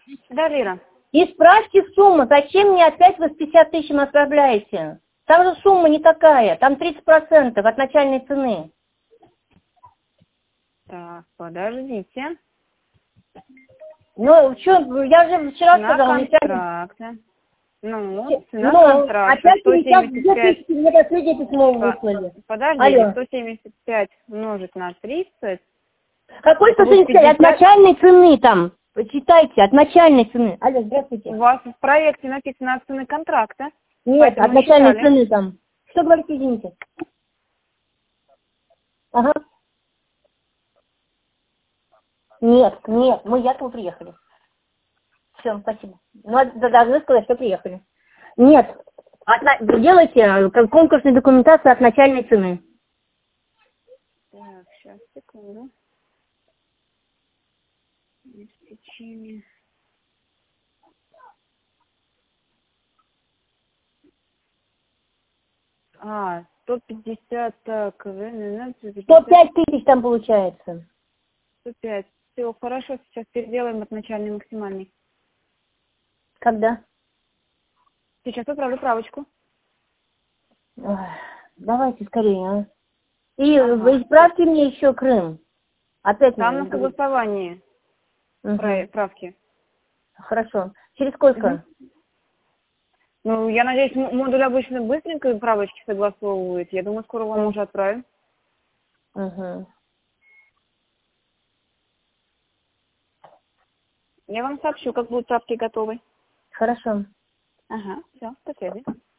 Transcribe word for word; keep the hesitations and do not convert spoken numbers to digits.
Да, Лира. Исправьте сумму. Зачем мне опять вы с пятьдесят тысяч отправляете? Там же сумма не такая. Там тридцать процентов от начальной цены. Так, подождите. Ну, что, я же вчера На сказала, не пять. контракте. Ну, цена Ну, контракта опять сто перестал семьдесят две пять. тысячи, мне последнее письмо По- выслали. Подождите, Алло. сто семьдесят пять умножить на тридцать. Какой Это будет сто семьдесят пять? От пятьдесят. начальной цены там. Почитайте, от начальной цены. Алло, здравствуйте. У вас в проекте написано от цены контракта. Нет, Поэтому от мы начальной считали. цены там. Что говорите, извините? Ага. Нет, нет, мы якобы приехали. Все, спасибо. Ну, а да, должны сказать, что приехали. Нет, от на- делайте э, как конкурсную документацию от начальной цены. Так, сейчас, секунду. Обеспечение. А, сто пятьдесят, так, ВНН, сто сто пятьдесят, пять тысяч там получается. сто пять. Все, хорошо, сейчас переделаем от начальной максимальной. Когда? Сейчас отправлю правочку. Ой, давайте скорее, а. И Ага. вы исправьте мне еще Крым. Опять Там на мне. согласовании Угу. правки. Хорошо. Через сколько? Угу. Ну, я надеюсь, м- модуль обычно быстренько правочки согласовывает. Я думаю, скоро вам уже отправим. Угу. Я вам сообщу, как будут правки готовы. Хорошо. Ага, все, до связи.